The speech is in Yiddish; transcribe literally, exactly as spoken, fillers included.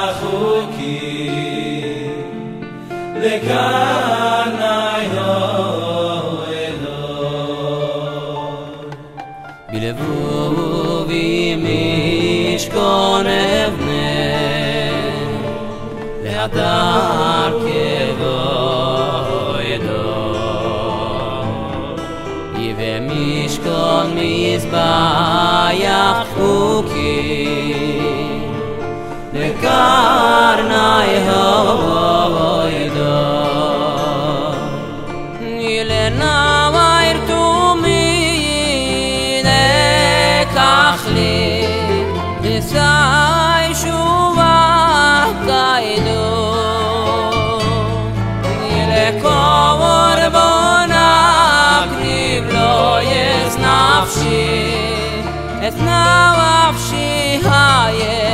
בלבובי משכון אבנה להדר כבוידו יבא משכון מזבח חוקי לקרני הוידו ילנה Sai shuva kaido Nile kovor bonak nivlo yes nafshi Et nafshi hayes